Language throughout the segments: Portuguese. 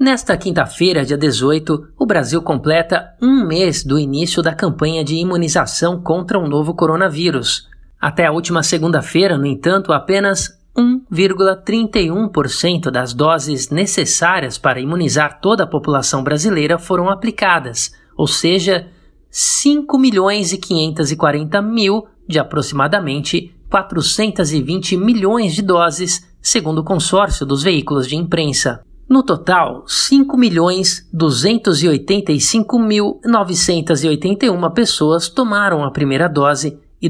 Nesta quinta-feira, dia 18, o Brasil completa um mês do início da campanha de imunização contra o novo coronavírus. Até a última segunda-feira, no entanto, apenas 1,31% das doses necessárias para imunizar toda a população brasileira foram aplicadas, ou seja, 5.540.000 de aproximadamente 420 milhões de doses, segundo o consórcio dos veículos de imprensa. No total, 5.285.981 pessoas tomaram a primeira dose e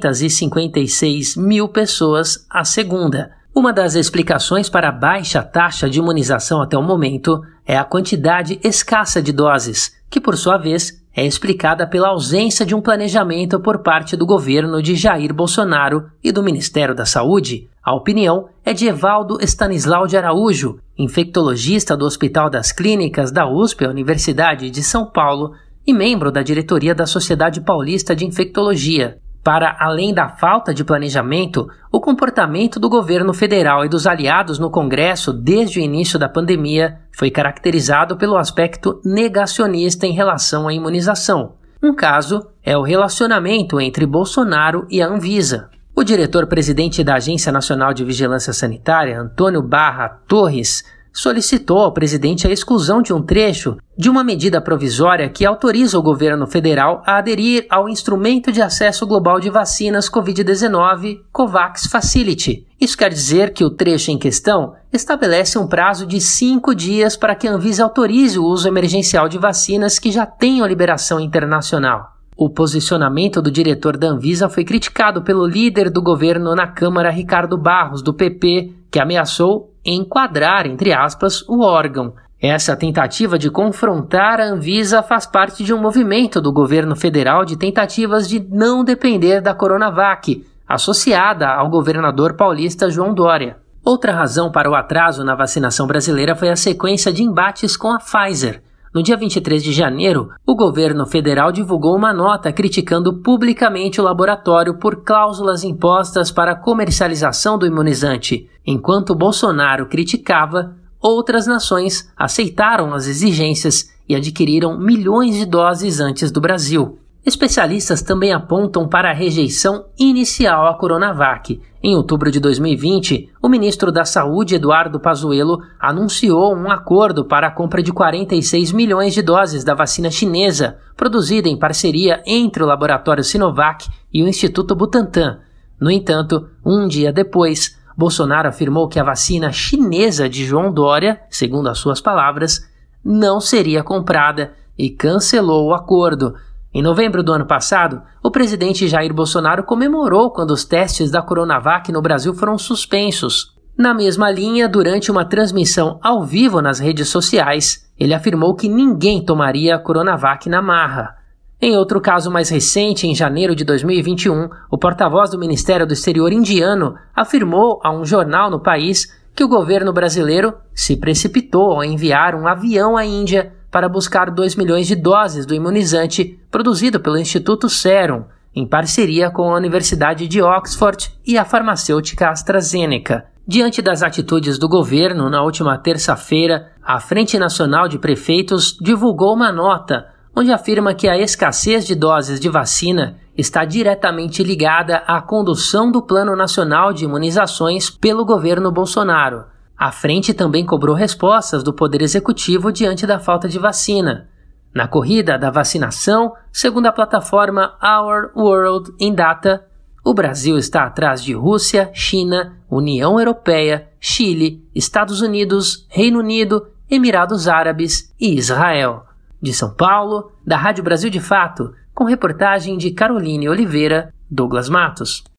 256 mil pessoas a segunda. Uma das explicações para a baixa taxa de imunização até o momento é a quantidade escassa de doses, que por sua vez é explicada pela ausência de um planejamento por parte do governo de Jair Bolsonaro e do Ministério da Saúde. A opinião é de Evaldo Stanislau de Araújo, infectologista do Hospital das Clínicas da USP, a Universidade de São Paulo, e membro da diretoria da Sociedade Paulista de Infectologia. Para além da falta de planejamento, o comportamento do governo federal e dos aliados no Congresso desde o início da pandemia foi caracterizado pelo aspecto negacionista em relação à imunização. Um caso é o relacionamento entre Bolsonaro e a Anvisa. O diretor-presidente da Agência Nacional de Vigilância Sanitária, Antônio Barra Torres, solicitou ao presidente a exclusão de um trecho de uma medida provisória que autoriza o governo federal a aderir ao Instrumento de Acesso Global de Vacinas Covid-19, COVAX Facility. Isso quer dizer que o trecho em questão estabelece um prazo de 5 dias para que a Anvisa autorize o uso emergencial de vacinas que já tenham liberação internacional. O posicionamento do diretor da Anvisa foi criticado pelo líder do governo na Câmara, Ricardo Barros, do PP, que ameaçou enquadrar, entre aspas, o órgão. Essa tentativa de confrontar a Anvisa faz parte de um movimento do governo federal de tentativas de não depender da Coronavac, associada ao governador paulista João Dória. Outra razão para o atraso na vacinação brasileira foi a sequência de embates com a Pfizer. No dia 23 de janeiro, o governo federal divulgou uma nota criticando publicamente o laboratório por cláusulas impostas para a comercialização do imunizante. Enquanto Bolsonaro criticava, outras nações aceitaram as exigências e adquiriram milhões de doses antes do Brasil. Especialistas também apontam para a rejeição inicial à Coronavac. Em outubro de 2020, o ministro da Saúde, Eduardo Pazuello, anunciou um acordo para a compra de 46 milhões de doses da vacina chinesa, produzida em parceria entre o laboratório Sinovac e o Instituto Butantan. No entanto, um dia depois, Bolsonaro afirmou que a vacina chinesa de João Dória, segundo as suas palavras, não seria comprada e cancelou o acordo. Em novembro do ano passado, o presidente Jair Bolsonaro comemorou quando os testes da Coronavac no Brasil foram suspensos. Na mesma linha, durante uma transmissão ao vivo nas redes sociais, ele afirmou que ninguém tomaria a Coronavac na marra. Em outro caso mais recente, em janeiro de 2021, o porta-voz do Ministério do Exterior indiano afirmou a um jornal no país que o governo brasileiro se precipitou ao enviar um avião à Índia para buscar 2 milhões de doses do imunizante produzido pelo Instituto Serum, em parceria com a Universidade de Oxford e a farmacêutica AstraZeneca. Diante das atitudes do governo, na última terça-feira, a Frente Nacional de Prefeitos divulgou uma nota onde afirma que a escassez de doses de vacina está diretamente ligada à condução do Plano Nacional de Imunizações pelo governo Bolsonaro. A frente também cobrou respostas do Poder Executivo diante da falta de vacina. Na corrida da vacinação, segundo a plataforma Our World in Data, o Brasil está atrás de Rússia, China, União Europeia, Chile, Estados Unidos, Reino Unido, Emirados Árabes e Israel. De São Paulo, da Rádio Brasil de Fato, com reportagem de Caroline Oliveira, Douglas Matos.